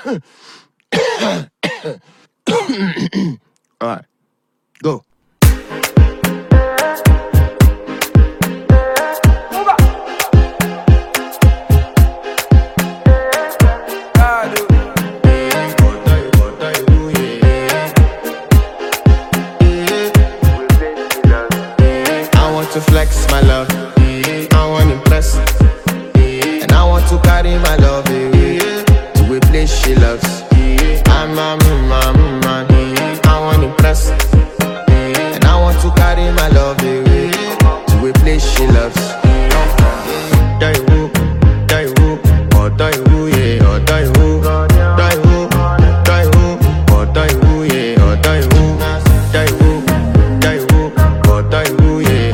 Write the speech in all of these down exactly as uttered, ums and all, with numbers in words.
Alright, go. To flex my love, I want to impress, and I want to carry my love away to a place she loves. I'm a man, man, I want to impress, and I want to carry my love away to a place she loves. Die who, die who, or die who, yeah, or die who, die who, die who, or die who, yeah, or die who, die who, die who, or die who, yeah.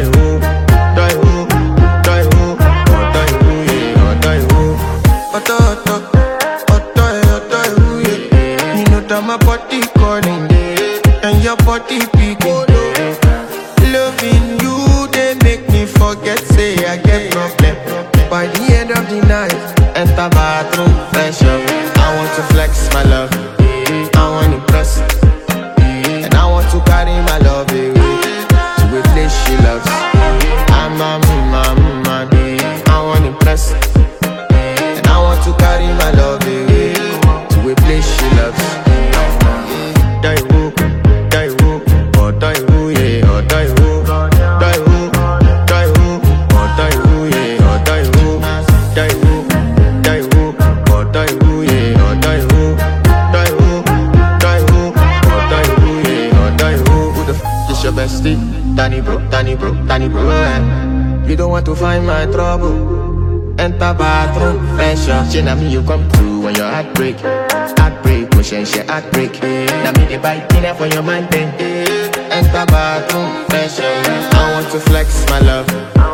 My body calling, and your body picking. Loving you, they make me forget, say I get problem. By the end of the night, enter bathroom, fresh up. I want to flex my love, I want to impress, and I want to carry my love away to a place she loves. I'm a man, man, I want to impress, and I want to carry my love away to a place she loves. Die who, die who, or die who, yeah, or die who, die who, die who, or die who, yeah, or die who, die who, die who, or die who, yeah, or die who, die who, die who, or die who, yeah, or die who. Who the f is your bestie? Danny bro, Danny bro, Danny bro. Eh? You don't want to find my trouble. Enter bathroom, fresh up. She na me you come to when your heart break. Heartbreak, pushing she heartbreak. Now me the bite dinner for your man then. Enter bathroom, fresh up. I want to flex my love,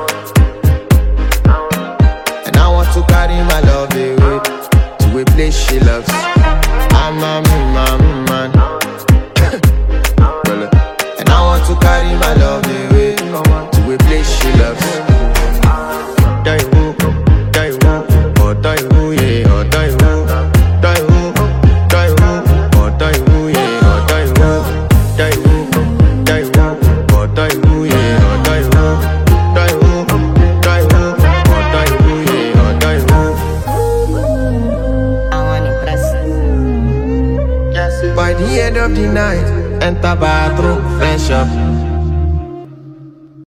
and I want to carry my love away to a place she loves. I'm a man, man, and I want to carry my love away to a place she loves. Die who, die who, or die who, yeah, or die who, die who, die who, or die who, yeah, or die who, die who, die who, or die who, yeah, or die who, die who, die who, or die who, yeah, or die who. I want to impress. Yes. By the end of the night, enter bathroom, fresh up.